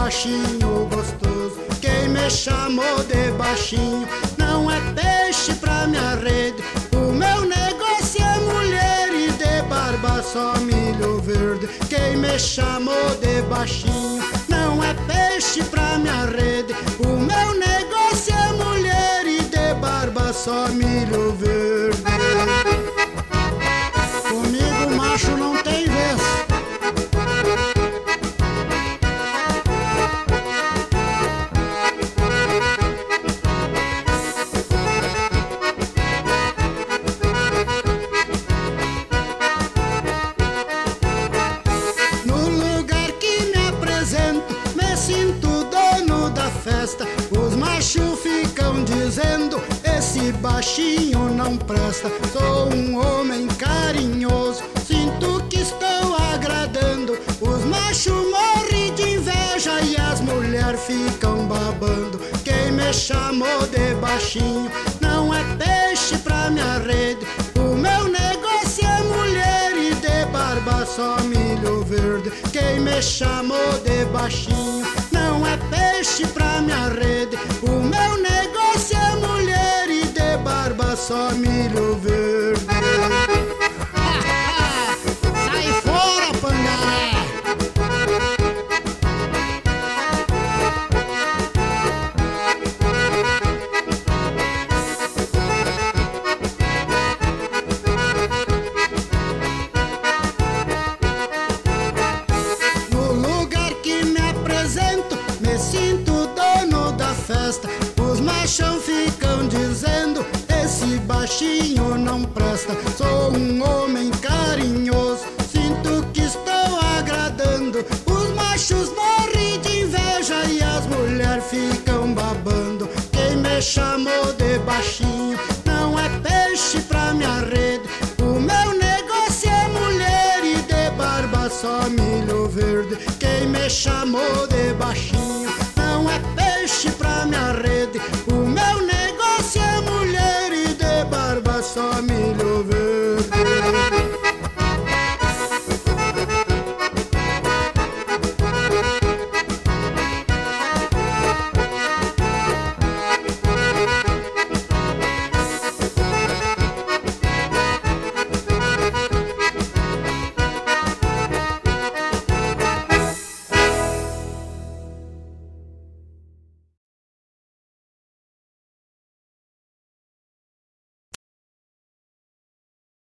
baixinho gostoso. Quem me chamou de baixinho não é peixe pra minha rede. O meu negócio é mulher e de barba só milho verde. Quem me chamou de baixinho não é peixe pra minha rede. O meu negócio é mulher e de barba só milho verde. Comigo macho não tem vez. Os machos ficam dizendo, esse baixinho não presta. Sou um homem carinhoso, sinto que estou agradando. Os machos morrem de inveja e as mulheres ficam babando. Quem me chamou de baixinho não é peixe pra minha rede. O meu negócio é mulher e de barba só milho verde. Quem me chamou de baixinho não é peixe pra minha rede. O meu negócio é mulher e de barba só milho verde. Sai fora, pangaré! Os machão ficam dizendo, esse baixinho não presta. Sou um homem carinhoso, sinto que estou agradando. Os machos morrem de inveja e as mulheres ficam babando. Quem me chamou de baixinho não é peixe pra minha rede. O meu negócio é mulher e de barba só milho verde. Quem me chamou de baixinho não é peixe pra minha rede. O meu negócio é mulher e de barba só milho